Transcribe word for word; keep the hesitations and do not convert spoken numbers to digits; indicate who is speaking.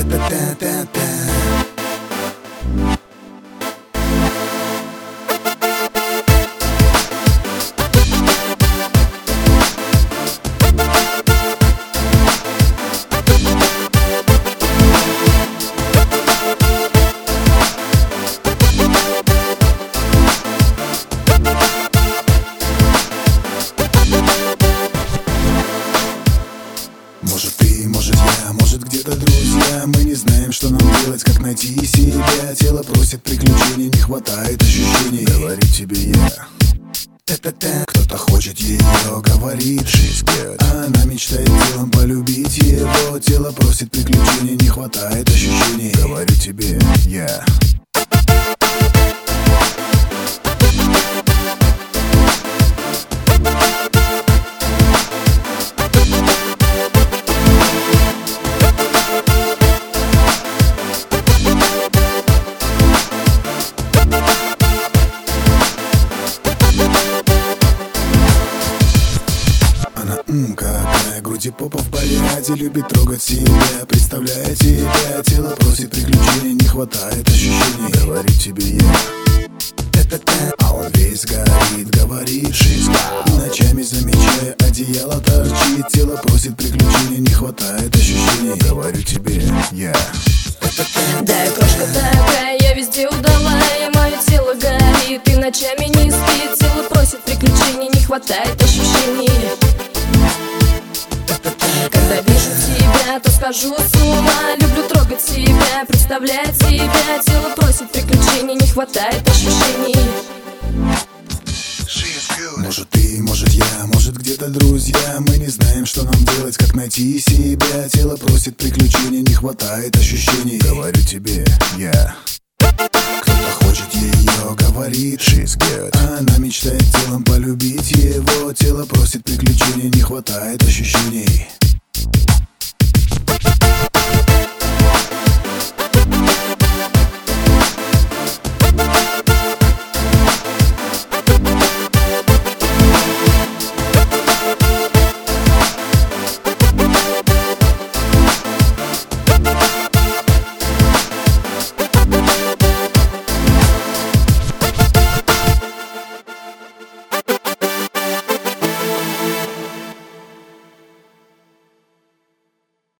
Speaker 1: Та-та-та-та-та. Может ты, может я, может где-то друзья. Мы не знаем, что нам делать, как найти себя. Тело просит приключений, не хватает ощущений. Говорю тебе я. Та-та-та. Кто-то хочет ее, говорит she's good. А она мечтает телом полюбить его. Тело просит приключений, не хватает ощущений. Говорю тебе я. Ммм, какая грудь и попа в порядке. Любит трогать себя, представляет тебя. Тело просит приключений, не хватает ощущений. Говорит тебе я. Та-та-та. А он весь горит, говорит she's good. Ночами замечая, одеяло торчит. Тело просит приключений, не хватает ощущений. Говорю тебе я.
Speaker 2: Да, я крошка такая, я везде удалая. Мое тело горит и ночами не спит. Тело просит приключений, не хватает ощущений. Когда вижу тебя, то схожу с ума. Люблю трогать себя, представлять себя. Тело просит приключений, не хватает ощущений.
Speaker 1: Может ты, может я, может где-то друзья. Мы не знаем, что нам делать, как найти себя. Тело просит приключений, не хватает ощущений. Говорю тебе я. Кто-то хочет ее, говорит she's good. А она мечтает телом полюбить его. Тело просит приключений, не хватает ощущений.